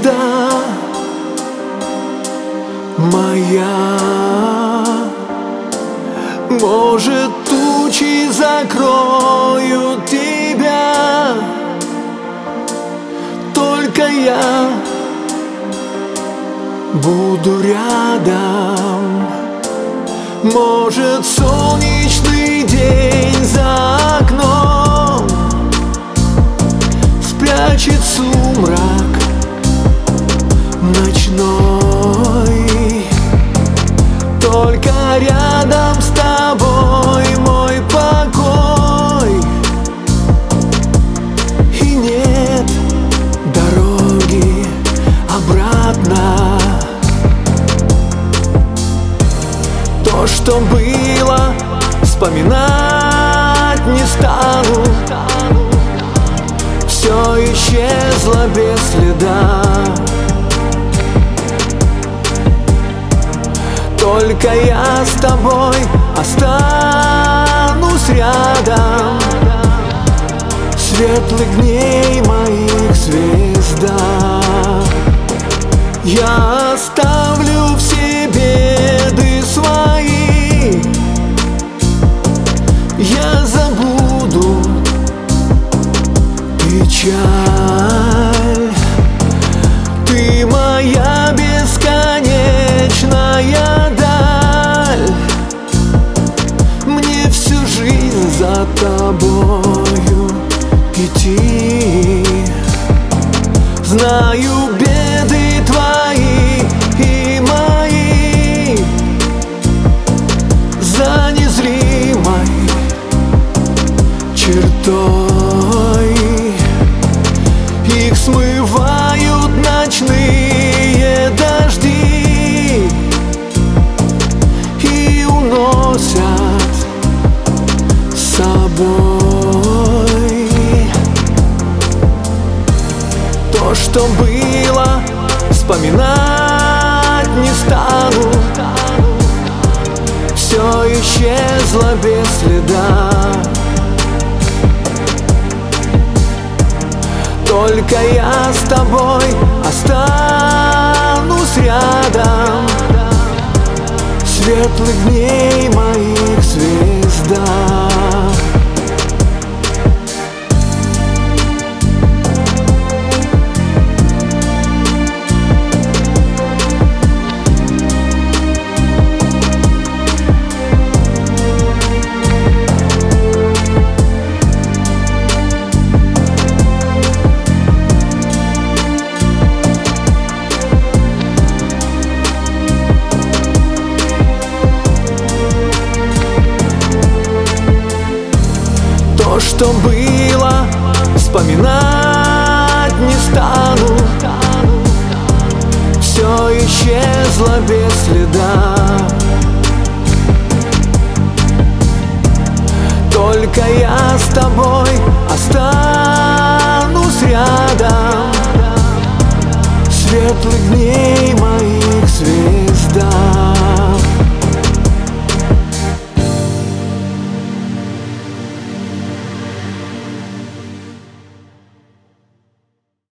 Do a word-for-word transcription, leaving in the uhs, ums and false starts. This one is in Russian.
звезда моя. Может, тучи закроют тебя, только я буду рядом. Может, солнечный день за окном спрячет сумрак ночной, только рядом с тобой мой покой. И нет дороги обратно. То, что было, вспоминать не стану. Все исчезло без следа. Только я с тобой останусь рядом. Светлых дней моих звезда. Я оставлю все беды свои, я забуду печаль. Ты моя бесконечная даль, мне всю жизнь за тобою идти. Знаю беды твои и мои, за незримой чертой. Их смывают ночные дожди и уносят с собой. То, что было, вспоминать не стану. Все исчезло без следа. Только я с тобой останусь рядом. Светлых дней моих звезда. То, что было, вспоминать не стану. Все исчезло без следа. Только я с